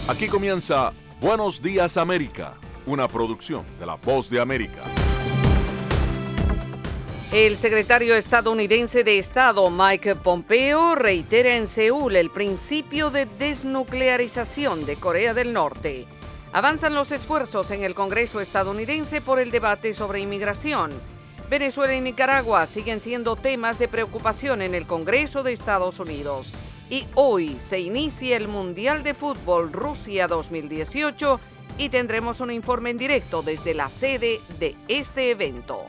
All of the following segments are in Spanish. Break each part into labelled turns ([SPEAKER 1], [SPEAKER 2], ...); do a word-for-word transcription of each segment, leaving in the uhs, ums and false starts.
[SPEAKER 1] Aquí comienza Buenos Días América, una producción de La Voz de América.
[SPEAKER 2] El secretario estadounidense de Estado, Mike Pompeo, reitera en Seúl el principio de desnuclearización de Corea del Norte. Avanzan los esfuerzos en el Congreso estadounidense por el debate sobre inmigración. Venezuela y Nicaragua siguen siendo temas de preocupación en el Congreso de Estados Unidos. Y hoy se inicia el Mundial de Fútbol Rusia dos mil dieciocho y tendremos un informe en directo desde la sede de este evento.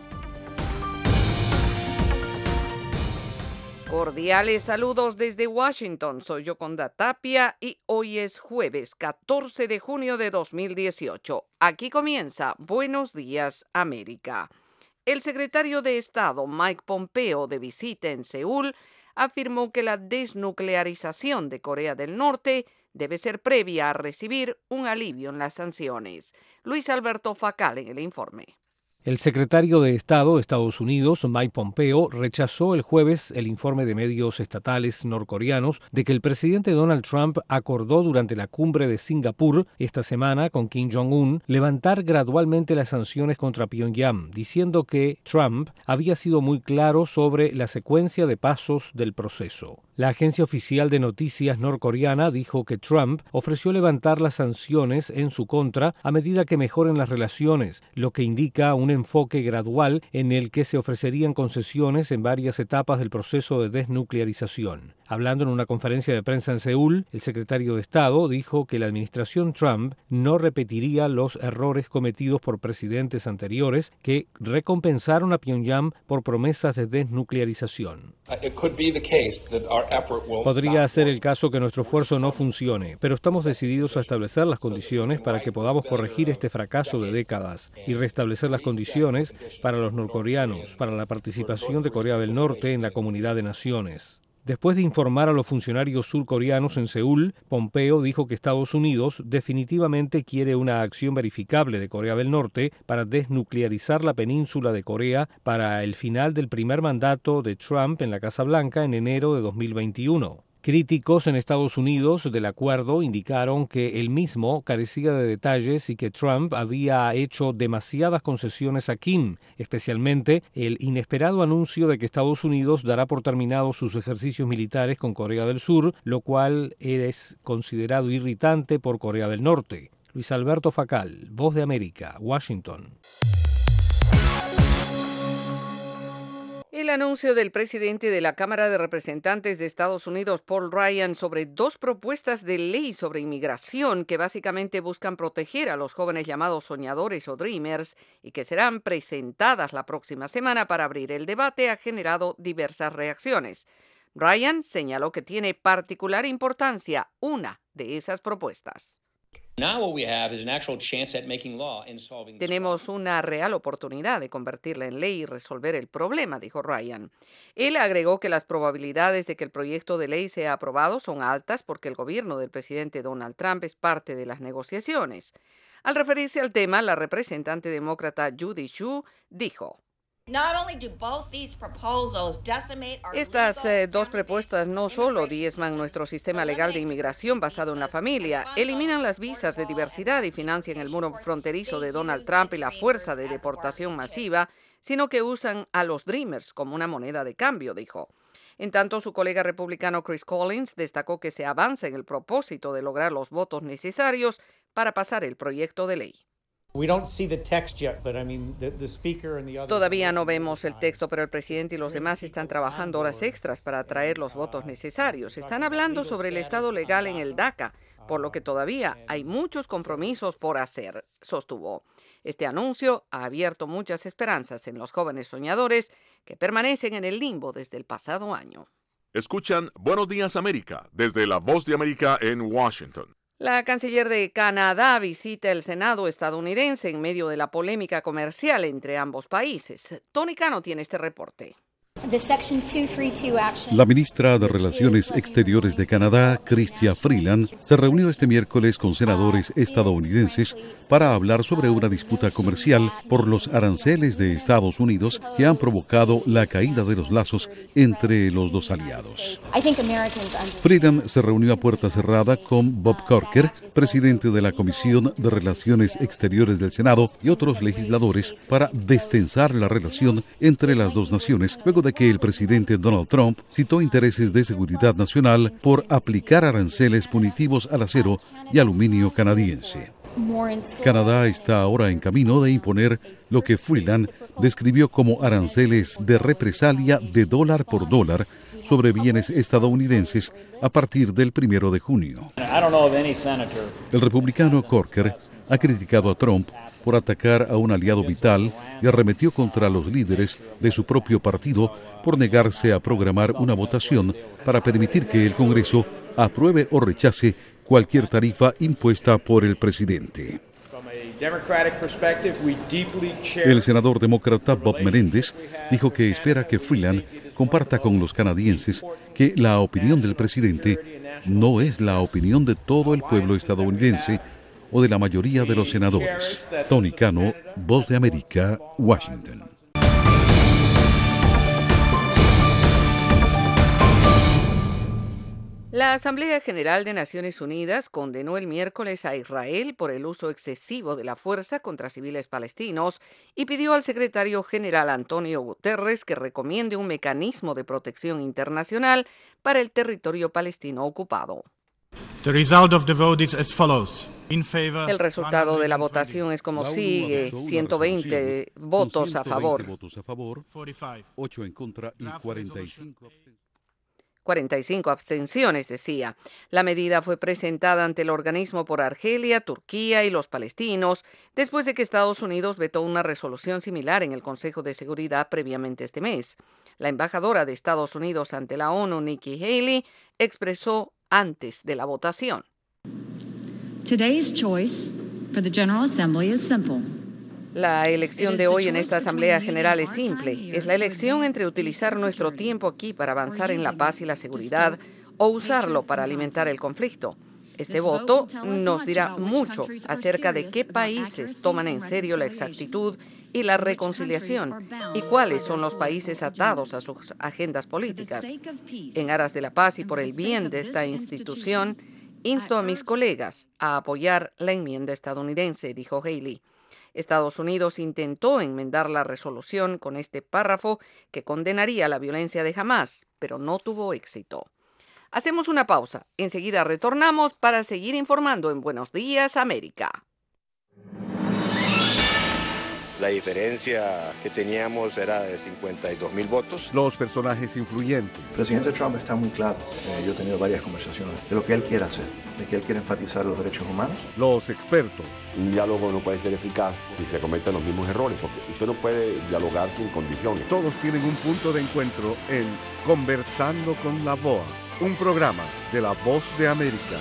[SPEAKER 2] Cordiales saludos desde Washington, soy Yoconda Tapia y hoy es jueves catorce de junio de dos mil dieciocho. Aquí comienza Buenos Días América. El secretario de Estado Mike Pompeo, de visita en Seúl, afirmó que la desnuclearización de Corea del Norte debe ser previa a recibir un alivio en las sanciones. Luis Alberto Facal en el informe.
[SPEAKER 3] El secretario de Estado de Estados Unidos, Mike Pompeo, rechazó el jueves el informe de medios estatales norcoreanos de que el presidente Donald Trump acordó durante la cumbre de Singapur esta semana con Kim Jong-un levantar gradualmente las sanciones contra Pyongyang, diciendo que Trump había sido muy claro sobre la secuencia de pasos del proceso. La agencia oficial de noticias norcoreana dijo que Trump ofreció levantar las sanciones en su contra a medida que mejoren las relaciones, lo que indica un enfoque gradual en el que se ofrecerían concesiones en varias etapas del proceso de desnuclearización. Hablando en una conferencia de prensa en Seúl, el secretario de Estado dijo que la administración Trump no repetiría los errores cometidos por presidentes anteriores que recompensaron a Pyongyang por promesas de desnuclearización. Podría ser el caso que nuestro esfuerzo no funcione, pero estamos decididos a establecer las condiciones para que podamos corregir este fracaso de décadas y restablecer las condiciones para los norcoreanos, para la participación de Corea del Norte en la comunidad de naciones. Después de informar a los funcionarios surcoreanos en Seúl, Pompeo dijo que Estados Unidos definitivamente quiere una acción verificable de Corea del Norte para desnuclearizar la península de Corea para el final del primer mandato de Trump en la Casa Blanca en enero de dos mil veintiuno. Críticos en Estados Unidos del acuerdo indicaron que el mismo carecía de detalles y que Trump había hecho demasiadas concesiones a Kim, especialmente el inesperado anuncio de que Estados Unidos dará por terminados sus ejercicios militares con Corea del Sur, lo cual es considerado irritante por Corea del Norte. Luis Alberto Facal, Voz de América, Washington.
[SPEAKER 2] El anuncio del presidente de la Cámara de Representantes de Estados Unidos, Paul Ryan, sobre dos propuestas de ley sobre inmigración que básicamente buscan proteger a los jóvenes llamados soñadores o dreamers y que serán presentadas la próxima semana para abrir el debate, ha generado diversas reacciones. Ryan señaló que tiene particular importancia una de esas propuestas. Tenemos una real oportunidad de convertirla en ley y resolver el problema, dijo Ryan. Él agregó que las probabilidades de que el proyecto de ley sea aprobado son altas porque el gobierno del presidente Donald Trump es parte de las negociaciones. Al referirse al tema, la representante demócrata Judy Chu dijo: Estas eh, dos propuestas no solo diezman nuestro sistema legal de inmigración basado en la familia, eliminan las visas de diversidad y financian el muro fronterizo de Donald Trump y la fuerza de deportación masiva, sino que usan a los Dreamers como una moneda de cambio, dijo. En tanto, su colega republicano Chris Collins destacó que se avanza en el propósito de lograr los votos necesarios para pasar el proyecto de ley. Todavía no vemos el texto, pero el presidente y los demás están trabajando horas extras para traer los votos necesarios. Están hablando sobre el estado legal en el DACA, por lo que todavía hay muchos compromisos por hacer, sostuvo. Este anuncio ha abierto muchas esperanzas en los jóvenes soñadores que permanecen en el limbo desde el pasado año.
[SPEAKER 1] Escuchan Buenos Días América desde La Voz de América en Washington.
[SPEAKER 2] La canciller de Canadá visita el Senado estadounidense en medio de la polémica comercial entre ambos países. Tony Cano tiene este reporte.
[SPEAKER 4] La ministra de Relaciones Exteriores de Canadá, Chrystia Freeland, se reunió este miércoles con senadores estadounidenses para hablar sobre una disputa comercial por los aranceles de Estados Unidos que han provocado la caída de los lazos entre los dos aliados. Freeland se reunió a puerta cerrada con Bob Corker, presidente de la Comisión de Relaciones Exteriores del Senado, y otros legisladores para destensar la relación entre las dos naciones, luego de que el presidente Donald Trump citó intereses de seguridad nacional por aplicar aranceles punitivos al acero y aluminio canadiense. Canadá está ahora en camino de imponer lo que Freeland describió como aranceles de represalia de dólar por dólar sobre bienes estadounidenses a partir del primero de junio. El republicano Corker ha criticado a Trump por atacar a un aliado vital y arremetió contra los líderes de su propio partido por negarse a programar una votación para permitir que el Congreso apruebe o rechace cualquier tarifa impuesta por el presidente. El senador demócrata Bob Menéndez dijo que espera que Freeland comparta con los canadienses que la opinión del presidente no es la opinión de todo el pueblo estadounidense o de la mayoría de los senadores. Tony Cano, Voz de América, Washington.
[SPEAKER 2] La Asamblea General de Naciones Unidas condenó el miércoles a Israel por el uso excesivo de la fuerza contra civiles palestinos y pidió al secretario general Antonio Guterres que recomiende un mecanismo de protección internacional para el territorio palestino ocupado.
[SPEAKER 5] The result of the vote is as follows.
[SPEAKER 2] El resultado de la votación es como sigue: ciento veinte votos a favor,
[SPEAKER 4] ocho en contra y cuarenta y cinco
[SPEAKER 2] cuarenta y cinco abstenciones, decía. La medida fue presentada ante el organismo por Argelia, Turquía y los palestinos, después de que Estados Unidos vetó una resolución similar en el Consejo de Seguridad previamente este mes. La embajadora de Estados Unidos ante la ONU, Nikki Haley, expresó antes de la votación:
[SPEAKER 6] Today's choice for the General Assembly is simple.
[SPEAKER 2] La elección de hoy en esta Asamblea General es simple. Es la elección entre utilizar nuestro tiempo aquí para avanzar en la paz y la seguridad o usarlo para alimentar el conflicto. Este voto nos dirá mucho acerca de qué países toman en serio la exactitud y la reconciliación y cuáles son los países atados a sus agendas políticas. En aras de la paz y por el bien de esta institución, insto a mis colegas a apoyar la enmienda estadounidense, dijo Haley. Estados Unidos intentó enmendar la resolución con este párrafo que condenaría la violencia de Hamás, pero no tuvo éxito. Hacemos una pausa. Enseguida retornamos para seguir informando en Buenos Días, América.
[SPEAKER 7] La diferencia que teníamos era de cincuenta y dos mil votos.
[SPEAKER 1] Los personajes influyentes.
[SPEAKER 8] El presidente Trump está muy claro. Eh, yo he tenido varias conversaciones de lo que él quiere hacer, de que él quiere enfatizar los derechos humanos.
[SPEAKER 1] Los expertos.
[SPEAKER 9] Un diálogo no puede ser eficaz si se cometen los mismos errores, porque usted no puede dialogar sin condiciones.
[SPEAKER 1] Todos tienen un punto de encuentro en Conversando con la B O A, un programa de La Voz de América.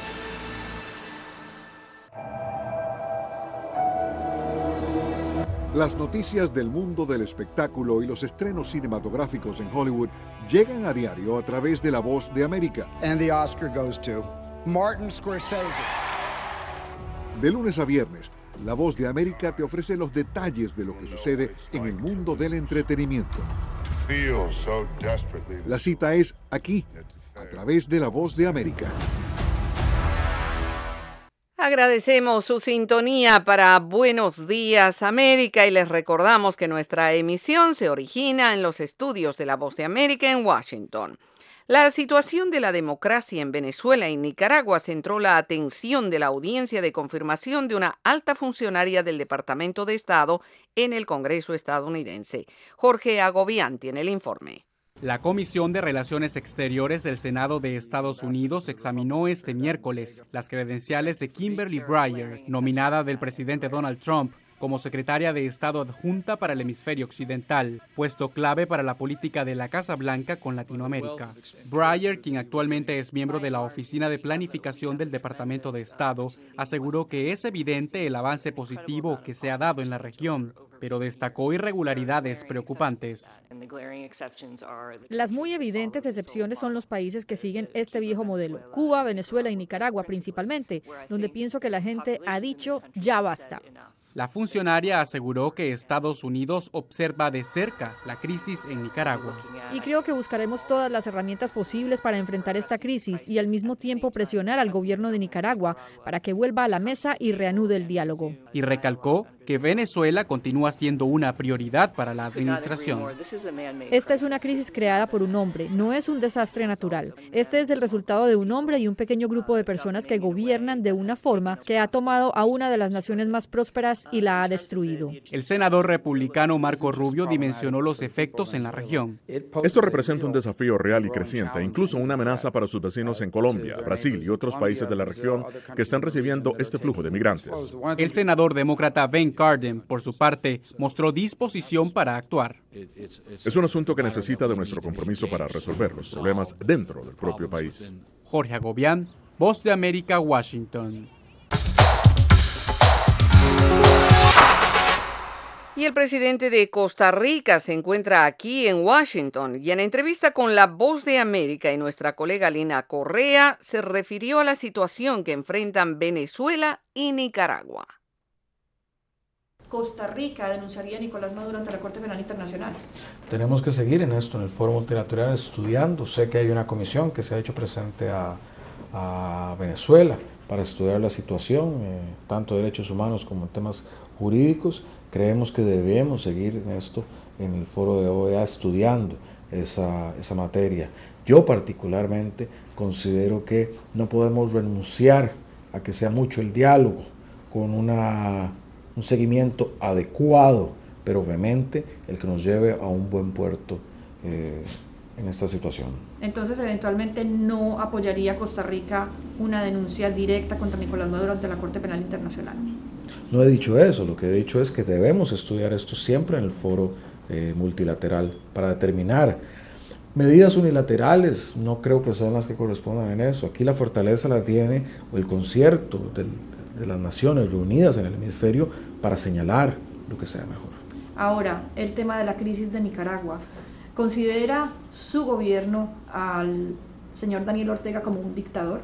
[SPEAKER 10] Las noticias del mundo del espectáculo y los estrenos cinematográficos en Hollywood llegan a diario a través de La Voz de América.
[SPEAKER 11] And the Oscar goes to Martin Scorsese.
[SPEAKER 10] De lunes a viernes, La Voz de América te ofrece los detalles de lo que sucede en el mundo del entretenimiento. La cita es aquí, a través de La Voz de América.
[SPEAKER 2] Agradecemos su sintonía para Buenos Días América y les recordamos que nuestra emisión se origina en los estudios de La Voz de América en Washington. La situación de la democracia en Venezuela y Nicaragua centró la atención de la audiencia de confirmación de una alta funcionaria del Departamento de Estado en el Congreso estadounidense. Jorge Agobián tiene el informe.
[SPEAKER 12] La Comisión de Relaciones Exteriores del Senado de Estados Unidos examinó este miércoles las credenciales de Kimberly Breyer, nominada del presidente Donald Trump como secretaria de Estado adjunta para el hemisferio occidental, puesto clave para la política de la Casa Blanca con Latinoamérica. Breyer, quien actualmente es miembro de la Oficina de Planificación del Departamento de Estado, aseguró que es evidente el avance positivo que se ha dado en la región. pero destacó irregularidades preocupantes.
[SPEAKER 13] Las muy evidentes excepciones son los países que siguen este viejo modelo, Cuba, Venezuela y Nicaragua principalmente, donde pienso que la gente ha dicho ya basta.
[SPEAKER 12] La funcionaria aseguró que Estados Unidos observa de cerca la crisis en Nicaragua.
[SPEAKER 13] Y creo que buscaremos todas las herramientas posibles para enfrentar esta crisis y al mismo tiempo presionar al gobierno de Nicaragua para que vuelva a la mesa y reanude el diálogo.
[SPEAKER 12] Y recalcó que Venezuela continúa siendo una prioridad para la administración.
[SPEAKER 13] Esta es una crisis creada por un hombre, no es un desastre natural. Este es el resultado de un hombre y un pequeño grupo de personas que gobiernan de una forma que ha tomado a una de las naciones más prósperas y la ha destruido.
[SPEAKER 12] El senador republicano Marco Rubio dimensionó los efectos en la región.
[SPEAKER 14] Esto representa un desafío real y creciente, incluso una amenaza para sus vecinos en Colombia, Brasil y otros países de la región que están recibiendo este flujo de migrantes.
[SPEAKER 12] El senador demócrata Ben Cardin, por su parte, mostró disposición para actuar.
[SPEAKER 14] Es un asunto que necesita de nuestro compromiso para resolver los problemas dentro del propio país.
[SPEAKER 12] Jorge Agobián, Voz de América, Washington.
[SPEAKER 2] Y el presidente de Costa Rica se encuentra aquí en Washington y en entrevista con La Voz de América y nuestra colega Lina Correa se refirió a la situación que enfrentan Venezuela y Nicaragua.
[SPEAKER 13] Costa Rica denunciaría a Nicolás Maduro ante la Corte Penal Internacional.
[SPEAKER 15] Tenemos que seguir en esto, en el foro multilateral, estudiando. Sé que hay una comisión que se ha hecho presente a, a Venezuela para estudiar la situación, eh, tanto de derechos humanos como en temas jurídicos. Creemos que debemos seguir en esto, en el foro de O E A, estudiando esa, esa materia. Yo particularmente considero que no podemos renunciar a que sea mucho el diálogo, con una, un seguimiento adecuado, pero obviamente el que nos lleve a un buen puerto eh, en esta situación.
[SPEAKER 13] Entonces, eventualmente no apoyaría Costa Rica una denuncia directa contra Nicolás Maduro ante la Corte Penal Internacional.
[SPEAKER 15] No he dicho eso, lo que he dicho es que debemos estudiar esto siempre en el foro eh, multilateral para determinar medidas unilaterales. No creo que sean las que correspondan en eso. Aquí la fortaleza la tiene el concierto del, de las naciones reunidas en el hemisferio para señalar lo que sea mejor.
[SPEAKER 13] Ahora, el tema de la crisis de Nicaragua. ¿Considera su gobierno al señor Daniel Ortega como un dictador?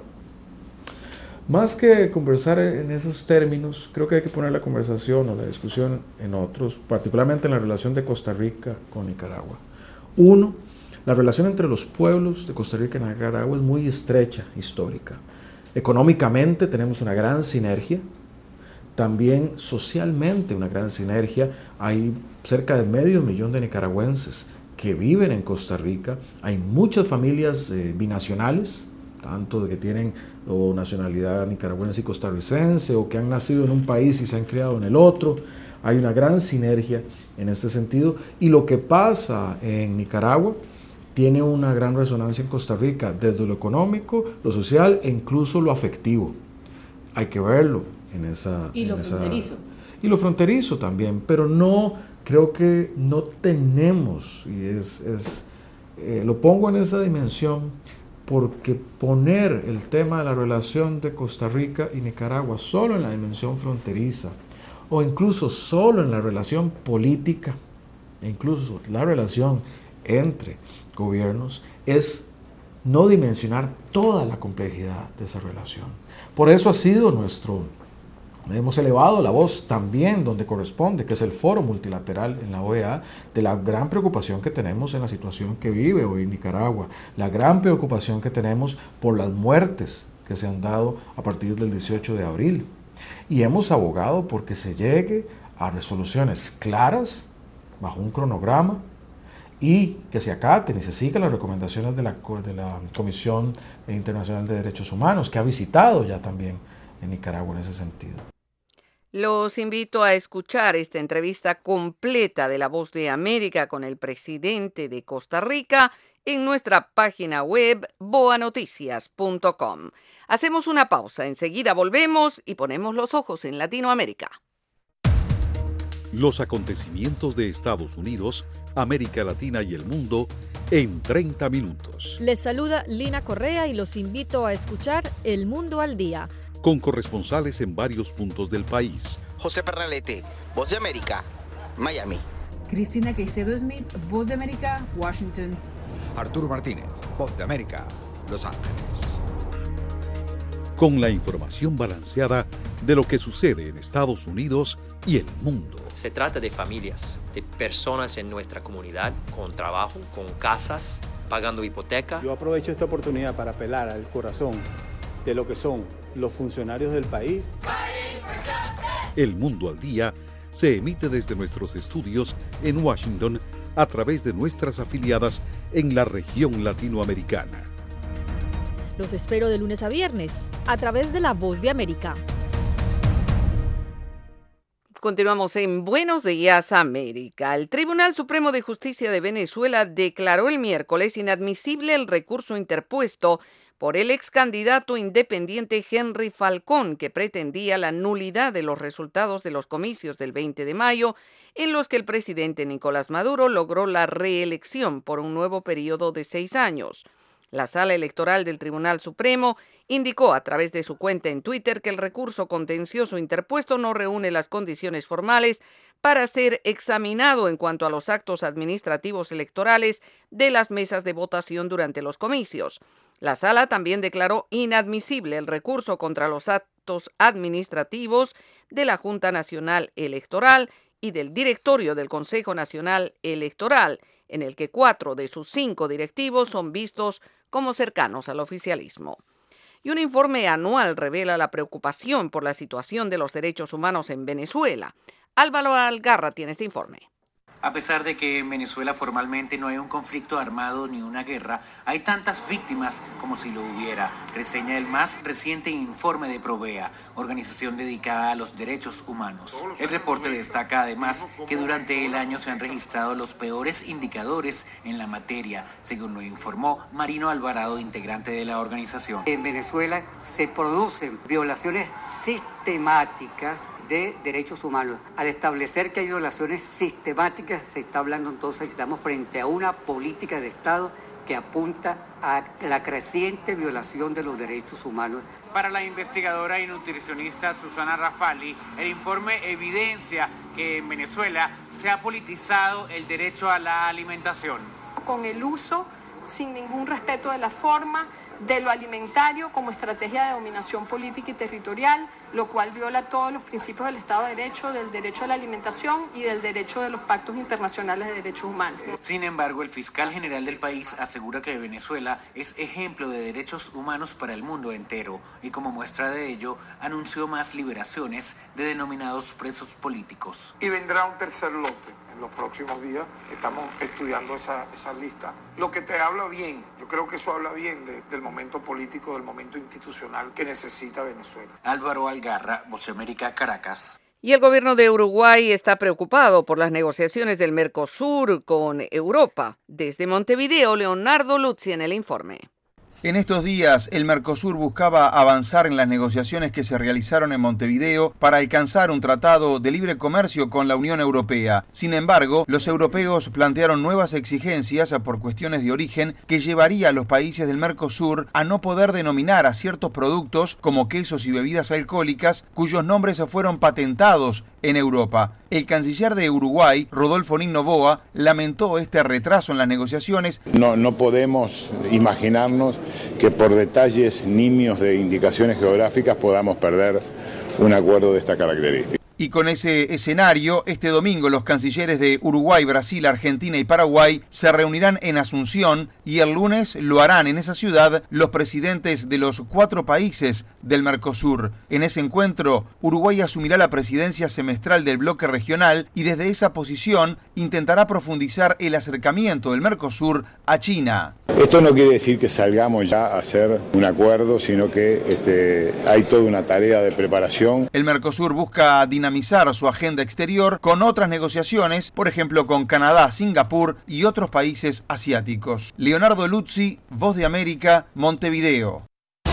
[SPEAKER 15] Más que conversar en esos términos, creo que hay que poner la conversación o la discusión en otros, particularmente en la relación de Costa Rica con Nicaragua. Uno, la relación entre los pueblos de Costa Rica y Nicaragua es muy estrecha, histórica. Económicamente tenemos una gran sinergia, también socialmente una gran sinergia. Hay cerca de medio millón de nicaragüenses que viven en Costa Rica, hay muchas familias eh, binacionales, tanto de que tienen o nacionalidad nicaragüense y costarricense, o que han nacido en un país y se han criado en el otro. Hay una gran sinergia en este sentido, y lo que pasa en Nicaragua tiene una gran resonancia en Costa Rica, desde lo económico, lo social e incluso lo afectivo. Hay que verlo en esa...
[SPEAKER 13] Y lo
[SPEAKER 15] en
[SPEAKER 13] fronterizo.
[SPEAKER 15] Esa, y lo fronterizo también, pero no, creo que no tenemos, y es, es eh, lo pongo en esa dimensión, porque poner el tema de la relación de Costa Rica y Nicaragua solo en la dimensión fronteriza, o incluso solo en la relación política, e incluso la relación entre gobiernos, es no dimensionar toda la complejidad de esa relación. Por eso ha sido nuestro, hemos elevado la voz también donde corresponde, que es el foro multilateral en la O E A, de la gran preocupación que tenemos en la situación que vive hoy Nicaragua, la gran preocupación que tenemos por las muertes que se han dado a partir del dieciocho de abril. Y hemos abogado porque se llegue a resoluciones claras, bajo un cronograma, y que se acaten y se sigan las recomendaciones de la, de la Comisión Internacional de Derechos Humanos, que ha visitado ya también en Nicaragua en ese sentido.
[SPEAKER 2] Los invito a escuchar esta entrevista completa de La Voz de América con el presidente de Costa Rica en nuestra página web boa noticias punto com. Hacemos una pausa, enseguida volvemos y ponemos los ojos en Latinoamérica.
[SPEAKER 4] Los acontecimientos de Estados Unidos, América Latina y el mundo en treinta minutos.
[SPEAKER 13] Les saluda Lina Correa y los invito a escuchar El Mundo al Día,
[SPEAKER 4] con corresponsales en varios puntos del país.
[SPEAKER 16] José Pernalete, Voz de América, Miami.
[SPEAKER 17] Cristina Caicedo Smith, Voz de América, Washington.
[SPEAKER 18] Arturo Martínez, Voz de América, Los Ángeles.
[SPEAKER 4] Con la información balanceada de lo que sucede en Estados Unidos y el mundo.
[SPEAKER 19] Se trata de familias, de personas en nuestra comunidad, con trabajo, con casas, pagando hipoteca.
[SPEAKER 20] Yo aprovecho esta oportunidad para apelar al corazón de lo que son los funcionarios del país.
[SPEAKER 4] El Mundo al Día se emite desde nuestros estudios en Washington a través de nuestras afiliadas en la región latinoamericana.
[SPEAKER 13] Los espero de lunes a viernes a través de La Voz de América.
[SPEAKER 2] Continuamos en Buenos Días, América. El Tribunal Supremo de Justicia de Venezuela declaró el miércoles inadmisible el recurso interpuesto por el ex candidato independiente Henry Falcón, que pretendía la nulidad de los resultados de los comicios del veinte de mayo, en los que el presidente Nicolás Maduro logró la reelección por un nuevo periodo de seis años. La Sala Electoral del Tribunal Supremo indicó a través de su cuenta en Twitter que el recurso contencioso interpuesto no reúne las condiciones formales para ser examinado en cuanto a los actos administrativos electorales de las mesas de votación durante los comicios. La Sala también declaró inadmisible el recurso contra los actos administrativos de la Junta Nacional Electoral y del Directorio del Consejo Nacional Electoral, en el que cuatro de sus cinco directivos son vistos como cercanos al oficialismo. Y un informe anual revela la preocupación por la situación de los derechos humanos en Venezuela. Álvaro Algarra tiene este informe.
[SPEAKER 21] A pesar de que en Venezuela formalmente no hay un conflicto armado ni una guerra, hay tantas víctimas como si lo hubiera, reseña el más reciente informe de Provea, organización dedicada a los derechos humanos. El reporte destaca además que durante el año se han registrado los peores indicadores en la materia, según lo informó Marino Alvarado, integrante de la organización.
[SPEAKER 22] En Venezuela se producen violaciones sistemáticas de derechos humanos. Al establecer que hay violaciones sistemáticas, se está hablando entonces que estamos frente a una política de Estado que apunta a la creciente violación de los derechos humanos.
[SPEAKER 21] Para la investigadora y nutricionista Susana Rafali, el informe evidencia que en Venezuela se ha politizado el derecho a la alimentación.
[SPEAKER 23] Con el uso sin ningún respeto de la forma de lo alimentario como estrategia de dominación política y territorial, lo cual viola todos los principios del Estado de Derecho, del derecho a la alimentación y del derecho de los pactos internacionales de derechos humanos.
[SPEAKER 21] Sin embargo, el fiscal general del país asegura que Venezuela es ejemplo de derechos humanos para el mundo entero y como muestra de ello, anunció más liberaciones de denominados presos políticos.
[SPEAKER 24] Y vendrá un tercer lote. En los próximos días estamos estudiando esa, esa lista. Lo que te habla bien, yo creo que eso habla bien de, del momento político, del momento institucional que necesita Venezuela.
[SPEAKER 21] Álvaro Algarra, Voz de América, Caracas.
[SPEAKER 2] Y el gobierno de Uruguay está preocupado por las negociaciones del Mercosur con Europa. Desde Montevideo, Leonardo Luzzi en el informe.
[SPEAKER 25] En estos días, el Mercosur buscaba avanzar en las negociaciones que se realizaron en Montevideo para alcanzar un tratado de libre comercio con la Unión Europea. Sin embargo, los europeos plantearon nuevas exigencias por cuestiones de origen que llevaría a los países del Mercosur a no poder denominar a ciertos productos como quesos y bebidas alcohólicas cuyos nombres fueron patentados en Europa. El canciller de Uruguay, Rodolfo Noboa, lamentó este retraso en las negociaciones.
[SPEAKER 26] No, no podemos imaginarnos que por detalles nimios de indicaciones geográficas podamos perder un acuerdo de esta característica.
[SPEAKER 25] Y con ese escenario, este domingo los cancilleres de Uruguay, Brasil, Argentina y Paraguay se reunirán en Asunción y el lunes lo harán en esa ciudad los presidentes de los cuatro países del Mercosur. En ese encuentro, Uruguay asumirá la presidencia semestral del bloque regional y desde esa posición intentará profundizar el acercamiento del Mercosur a China.
[SPEAKER 26] Esto no quiere decir que salgamos ya a hacer un acuerdo, sino que este, hay toda una tarea de preparación.
[SPEAKER 25] El Mercosur busca dinamizar su agenda exterior con otras negociaciones, por ejemplo con Canadá, Singapur y otros países asiáticos. Leonardo Luzzi, Voz de América, Montevideo.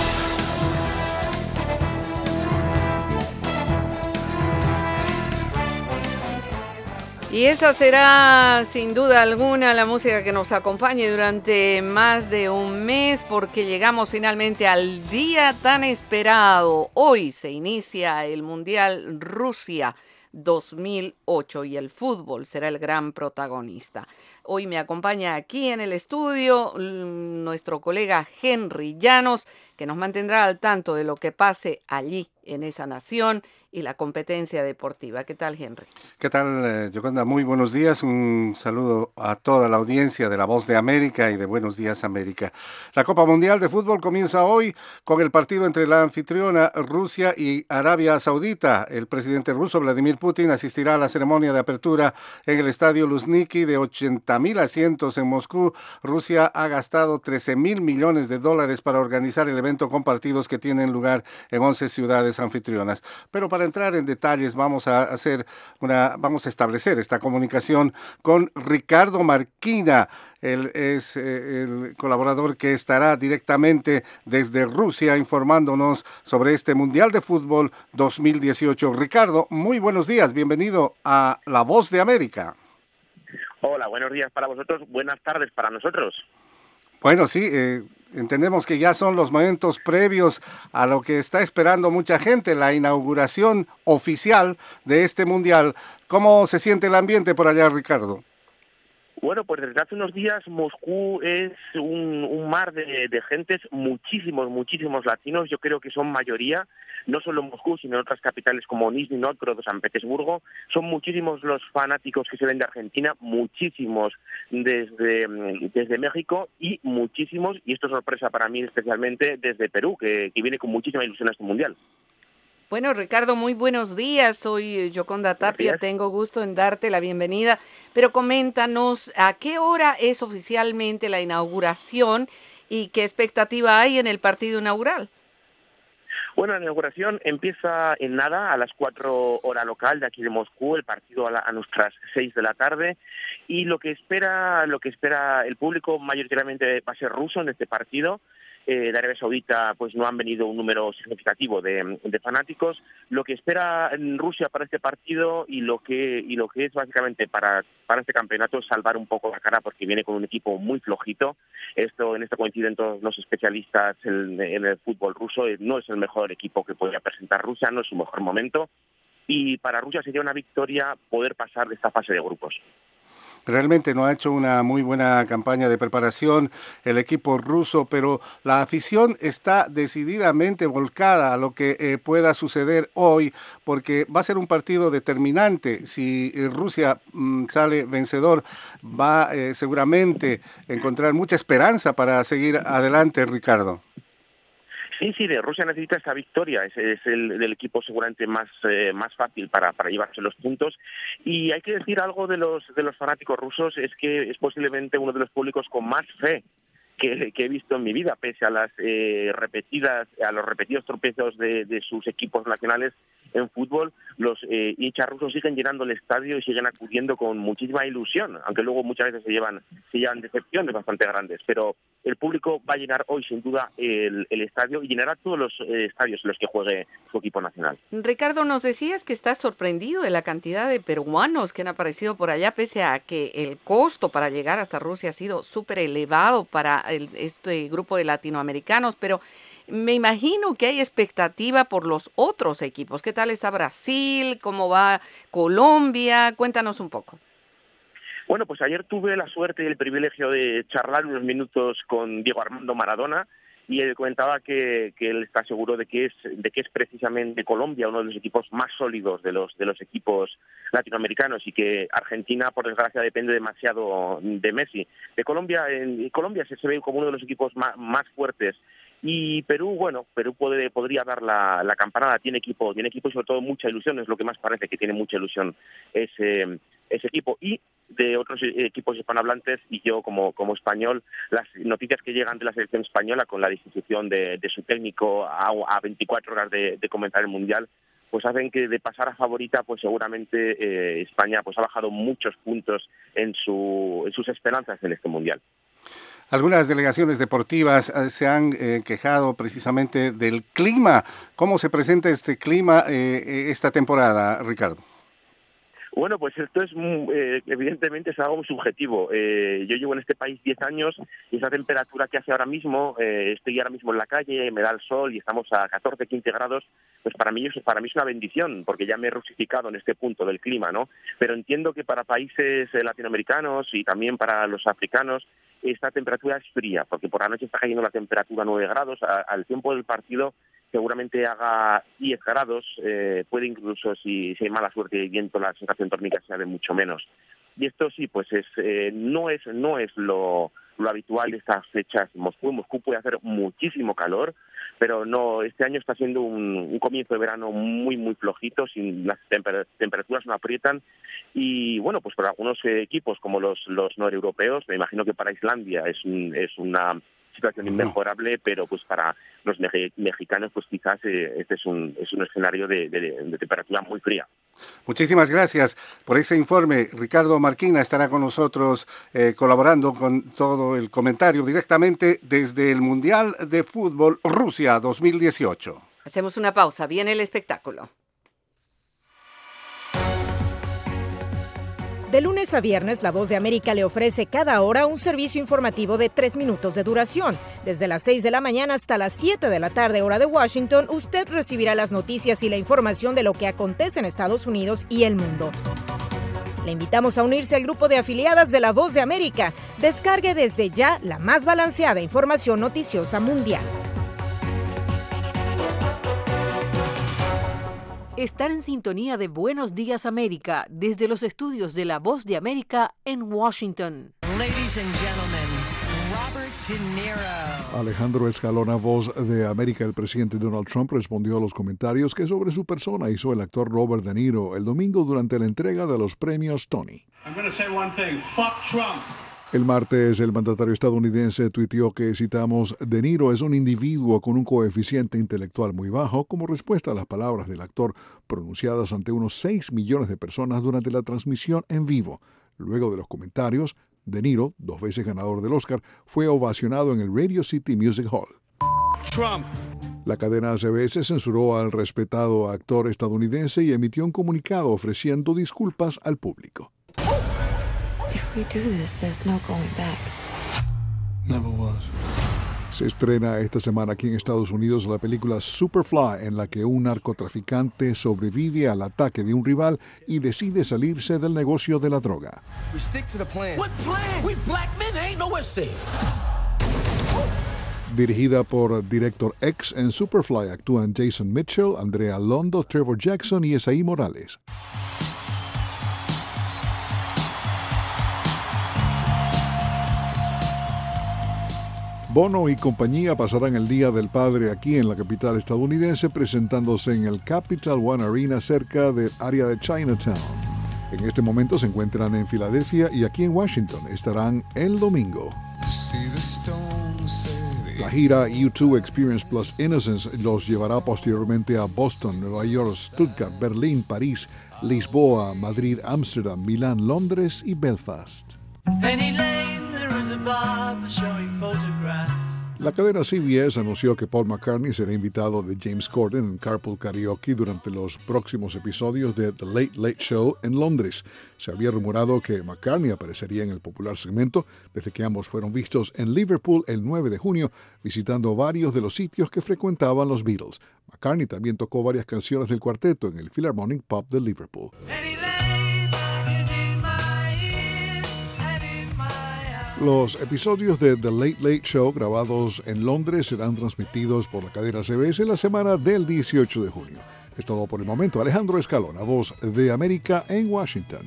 [SPEAKER 2] Y esa será sin duda alguna la música que nos acompañe durante más de un mes porque llegamos finalmente al día tan esperado. Hoy se inicia el Mundial Rusia dos mil ocho y el fútbol será el gran protagonista. Hoy me acompaña aquí en el estudio nuestro colega Henry Llanos, que nos mantendrá al tanto de lo que pase allí en esa nación y la competencia deportiva. ¿Qué tal, Henry?
[SPEAKER 3] ¿Qué tal, eh, Yoconda? Muy buenos días. Un saludo a toda la audiencia de La Voz de América y de Buenos Días América. La Copa Mundial de Fútbol comienza hoy con el partido entre la anfitriona Rusia y Arabia Saudita. El presidente ruso Vladimir Putin asistirá a la ceremonia de apertura en el estadio Luzhniki de ochenta mil asientos en Moscú. Rusia ha gastado trece mil millones de dólares para organizar el evento con partidos que tienen lugar en once ciudades anfitrionas. Pero para entrar en detalles vamos a hacer una, vamos a establecer esta comunicación con Ricardo Marquina. Él es eh, el colaborador que estará directamente desde Rusia informándonos sobre este Mundial de Fútbol dos mil dieciocho. Ricardo, muy buenos días, bienvenido a La Voz de América.
[SPEAKER 5] Hola, buenos días para vosotros, buenas tardes para nosotros.
[SPEAKER 3] Bueno, sí, eh, entendemos que ya son los momentos previos a lo que está esperando mucha gente, la inauguración oficial de este Mundial. ¿Cómo se siente el ambiente por allá, Ricardo?
[SPEAKER 5] Bueno, pues desde hace unos días Moscú es un, un mar de, de gentes, muchísimos, muchísimos latinos, yo creo que son mayoría, no solo en Moscú, sino en otras capitales como Nizhny Novgorod o San Petersburgo. Son muchísimos los fanáticos que se ven de Argentina, muchísimos desde, desde México y muchísimos, y esto es sorpresa para mí especialmente, desde Perú, que, que viene con muchísima ilusión a este Mundial.
[SPEAKER 2] Bueno, Ricardo, muy buenos días. Soy Yoconda Tapia, tengo gusto en darte la bienvenida, pero coméntanos a qué hora es oficialmente la inauguración y qué expectativa hay en el partido inaugural.
[SPEAKER 5] Bueno, la inauguración empieza en nada, a las cuatro hora local de aquí de Moscú, el partido a, la, a nuestras seis de la tarde, y lo que espera, lo que espera el público mayoritariamente va a ser ruso en este partido. Eh, de Arabia Saudita pues no han venido un número significativo de, de fanáticos. Lo que espera en Rusia para este partido y lo que y lo que es básicamente para para este campeonato es salvar un poco la cara porque viene con un equipo muy flojito. Esto en esto coinciden todos los especialistas en, en el fútbol ruso. No es el mejor equipo que podría presentar Rusia, no es su mejor momento. Y para Rusia sería una victoria poder pasar de esta fase de grupos.
[SPEAKER 3] Realmente no ha hecho una muy buena campaña de preparación el equipo ruso, pero la afición está decididamente volcada a lo que eh, pueda suceder hoy, porque va a ser un partido determinante. Si eh, Rusia mm, sale vencedor, va eh, seguramente a encontrar mucha esperanza para seguir adelante, Ricardo.
[SPEAKER 5] Sí, sí, de Rusia necesita esa victoria, es, es el del equipo seguramente más eh, más fácil para, para llevarse los puntos. Y hay que decir algo de los de los fanáticos rusos, es que es posiblemente uno de los públicos con más fe que, que he visto en mi vida, pese a las eh, repetidas, a los repetidos tropiezos de, de sus equipos nacionales en fútbol. Los eh, hinchas rusos siguen llenando el estadio y siguen acudiendo con muchísima ilusión, aunque luego muchas veces se llevan se llevan decepciones bastante grandes, pero el público va a llenar hoy sin duda el, el estadio y llenará todos los eh, estadios en los que juegue su equipo nacional.
[SPEAKER 2] Ricardo, nos decías que estás sorprendido de la cantidad de peruanos que han aparecido por allá, pese a que el costo para llegar hasta Rusia ha sido súper elevado para el, este grupo de latinoamericanos, pero me imagino que hay expectativa por los otros equipos. ¿Qué tal está Brasil? ¿Cómo va Colombia? Cuéntanos un poco.
[SPEAKER 5] Bueno, pues ayer tuve la suerte y el privilegio de charlar unos minutos con Diego Armando Maradona y él comentaba que, que él está seguro de que es de que es precisamente Colombia uno de los equipos más sólidos de los de los equipos latinoamericanos y que Argentina, por desgracia, depende demasiado de Messi. De Colombia, en Colombia se, se ve como uno de los equipos más, más fuertes. Y Perú, bueno, Perú puede, podría dar la, la campanada, tiene equipo, tiene equipo y sobre todo mucha ilusión, es lo que más parece que tiene mucha ilusión ese, ese equipo. Y de otros equipos hispanohablantes, y yo como, como español, las noticias que llegan de la selección española con la destitución de, de su técnico a, a veinticuatro horas de, de comenzar el Mundial, pues hacen que de pasar a favorita, pues seguramente eh, España pues ha bajado muchos puntos en, su, en sus esperanzas en este Mundial.
[SPEAKER 3] Algunas delegaciones deportivas eh, se han eh, quejado precisamente del clima. ¿Cómo se presenta este clima eh, esta temporada, Ricardo?
[SPEAKER 5] Bueno, pues esto es, eh, evidentemente, es algo muy subjetivo. Eh, yo llevo en este país diez años y esa temperatura que hace ahora mismo, eh, estoy ahora mismo en la calle, me da el sol y estamos a catorce, quince grados, pues para mí, para mí es una bendición, porque ya me he rusificado en este punto del clima, ¿no? Pero entiendo que para países eh, latinoamericanos y también para los africanos, esta temperatura es fría, porque por la noche está cayendo la temperatura a nueve grados, a, al tiempo del partido seguramente haga diez grados, eh, puede incluso, si, si hay mala suerte y viento, la sensación térmica sea de mucho menos. Y esto sí, pues es eh, no es no es lo, lo habitual de estas fechas. Moscú, Moscú puede hacer muchísimo calor, pero no, este año está siendo un, un comienzo de verano muy, muy flojito, sin las temper- temperaturas no aprietan. Y bueno, pues para algunos eh, equipos como los, los noreuropeos, me imagino que para Islandia es, un, es una situación inmejorable, pero pues para los me- mexicanos pues quizás eh, este es un, es un escenario de, de, de temperatura muy fría.
[SPEAKER 3] Muchísimas gracias por ese informe. Ricardo Marquina estará con nosotros eh, colaborando con todo el comentario directamente desde el Mundial de Fútbol Rusia dos mil dieciocho.
[SPEAKER 2] Hacemos una pausa, viene el espectáculo.
[SPEAKER 1] De lunes a viernes, La Voz de América le ofrece cada hora un servicio informativo de tres minutos de duración. Desde las seis de la mañana hasta las siete de la tarde, hora de Washington, usted recibirá las noticias y la información de lo que acontece en Estados Unidos y el mundo. Le invitamos a unirse al grupo de afiliadas de La Voz de América. Descargue desde ya la más balanceada información noticiosa mundial.
[SPEAKER 6] Están en sintonía de Buenos Días América desde los estudios de La Voz de América en Washington.
[SPEAKER 7] Ladies and gentlemen, Robert De Niro.
[SPEAKER 10] Alejandro Escalona, Voz de América. El presidente Donald Trump respondió a los comentarios que sobre su persona hizo el actor Robert De Niro el domingo durante la entrega de los premios Tony.
[SPEAKER 8] I'm going to say one thing. Fuck Trump.
[SPEAKER 10] El martes, el mandatario estadounidense tuiteó que, citamos, De Niro es un individuo con un coeficiente intelectual muy bajo, como respuesta a las palabras del actor pronunciadas ante unos seis millones de personas durante la transmisión en vivo. Luego de los comentarios, De Niro, dos veces ganador del Oscar, fue ovacionado en el Radio City Music Hall.
[SPEAKER 8] Trump.
[SPEAKER 10] La cadena C B S censuró al respetado actor estadounidense y emitió un comunicado ofreciendo disculpas al público.
[SPEAKER 9] If we do this, there's no going back.
[SPEAKER 10] Never was. Se estrena esta semana aquí en Estados Unidos la película Superfly, en la que un narcotraficante sobrevive al ataque de un rival y decide salirse del negocio de la droga.
[SPEAKER 7] We stick to the plan. What plan? We black men ain't nowhere safe.
[SPEAKER 10] Dirigida por Director X, en Superfly actúan Jason Mitchell, Andrea Londo, Trevor Jackson y Esaí Morales. Bono y compañía pasarán el Día del Padre aquí en la capital estadounidense, presentándose en el Capital One Arena cerca del área de Chinatown. En este momento se encuentran en Filadelfia y aquí en Washington estarán el domingo. La gira U dos Experience Plus Innocence los llevará posteriormente a Boston, Nueva York, Stuttgart, Berlín, París, Lisboa, Madrid, Ámsterdam, Milán, Londres y Belfast.
[SPEAKER 7] Penny Lane, there is a barber showing photographs.
[SPEAKER 10] La cadena C B S anunció que Paul McCartney será invitado de James Corden en Carpool Karaoke durante los próximos episodios de The Late Late Show en Londres. Se había rumorado que McCartney aparecería en el popular segmento desde que ambos fueron vistos en Liverpool el nueve de junio, visitando varios de los sitios que frecuentaban los Beatles. McCartney también tocó varias canciones del cuarteto en el Philharmonic Pub de Liverpool. Los episodios de The Late Late Show grabados en Londres serán transmitidos por la cadena C B S la semana del dieciocho de junio. Es todo por el momento. Alejandro Escalona, Voz de América en Washington.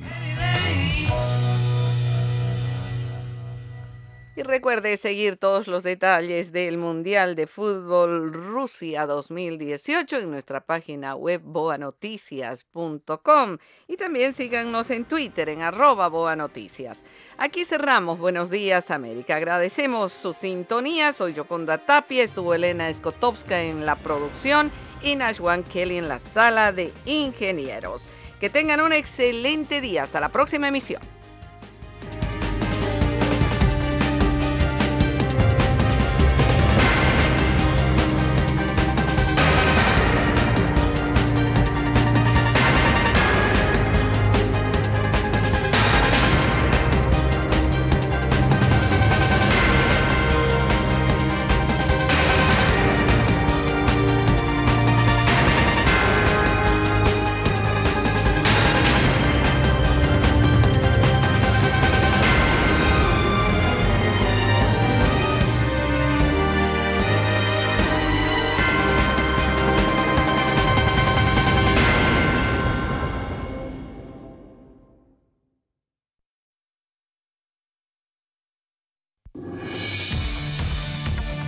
[SPEAKER 2] Y recuerde seguir todos los detalles del Mundial de Fútbol Rusia dos mil dieciocho en nuestra página web boa noticias punto com y también síganos en Twitter en arroba boanoticias. Aquí cerramos Buenos Días América. Agradecemos su sintonía. Soy Yoconda Tapia, estuvo Elena Skotowska en la producción y Nashwan Kelly en la sala de ingenieros. Que tengan un excelente día. Hasta la próxima emisión.